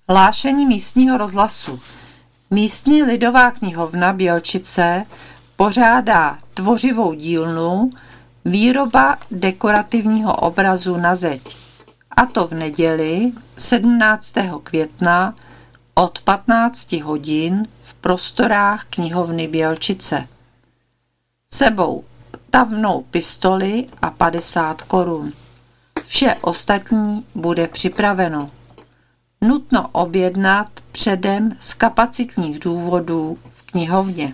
Hlášení místního rozhlasu. Místní lidová knihovna Bělčice pořádá tvořivou dílnu Výroba dekorativního obrazu na zeď. A to v neděli 17. května od 15 hodin v prostorách knihovny Bělčice. Sebou tavnou pistoli a 50 korun. Vše ostatní bude připraveno. Nutno objednat předem z kapacitních důvodů v knihovně.